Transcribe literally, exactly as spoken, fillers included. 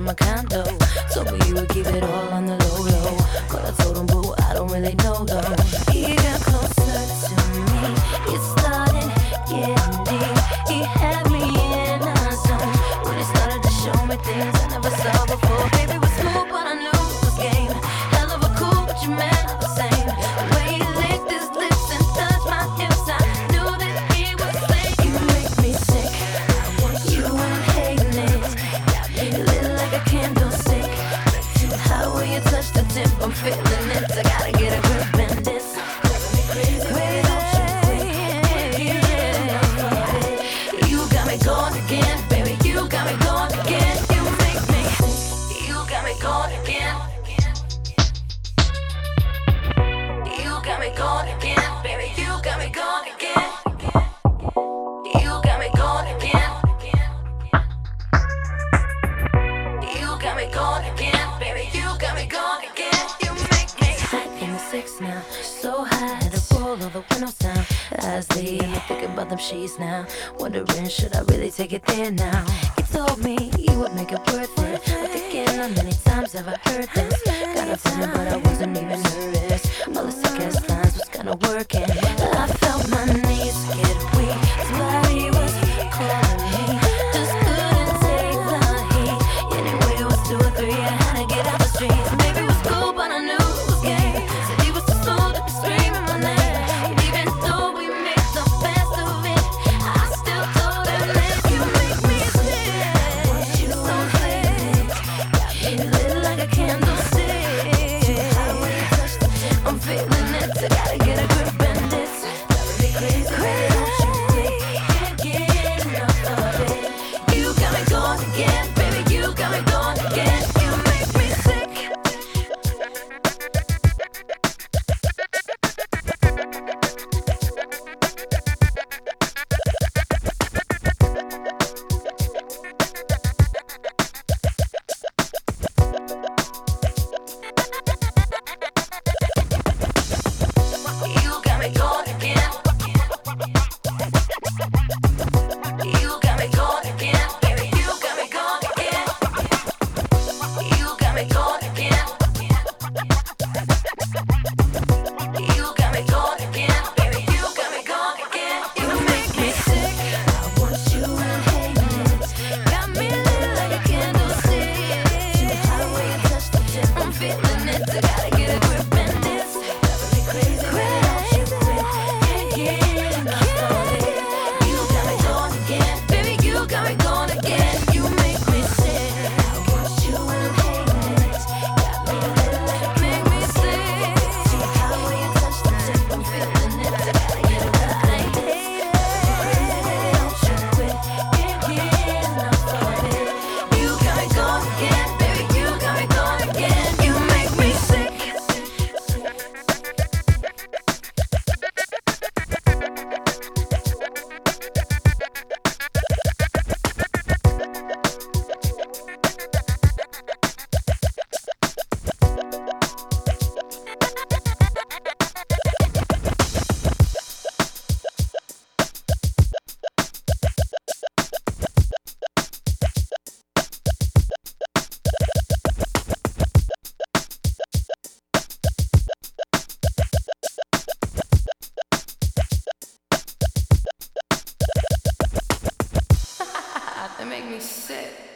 to my condo. Told me you would keep it all on the low low, but I told him, boo, I don't really know though. He got closer to me, it started getting deep. He had me in a zone when he started to show me things I never saw before. Baby was smooth, but I knew it was game. Hell of a cool, but you man not the same. The way he licked his lips and touched my hips, I knew that he was sick. You make me sick, you ain't hating it. Got me lit like a candlestick. Too high when you touch the tip, I'm feeling it. I gotta get a grip in this. You got me going again, baby. You got me going again. You make me. You got me going again. You got me going again, baby. You got me going again. You got me going again. You got me going again, baby. You got me going again. You make me. Back in the six now, so high the roll of the windows down. As the thinking about them sheets now, wondering should I really take it there now. He told me you would make it worth it. I'm thinking how many times have I heard this? Got a feeling, but I wasn't even nervous. All the sick ass lines was kinda working. I felt my knees get weak. His body was calling me, just couldn't take the heat. Anyway, it was two or three, I had to get out the streets. Maybe it was cool, but I knew it was game. Said he was too smooth to be screaming my name. And even though we made the best of it, I still told him that you make me sick. You so thick, got me lit like a candlestick. I'm feeling it, I gotta get a grip in this. Crazy, can't get enough of it. You got me going again, baby. You got me going again. You make me sick. You got me going again. You got me going again, baby. You got me going again. You got me going again. You got me going again, baby. You got me going again. You make me sick. I want you and hating it. Got me lit like a candlestick. Too high when you touch the tip. I'm feeling it. I gotta get a grip in this. Crazy, crazy, can't get enough of it. You got me going again, baby. You got me going again. You make me sick. I want you and hating it. Got me lit like a make me sick. Too high when you touch the tip. I'm feeling it. I gotta get it right. I hate it. Don't you quit. Can't get enough of it. You got me going again, baby. You got me going again. You make me sick. They make me sick.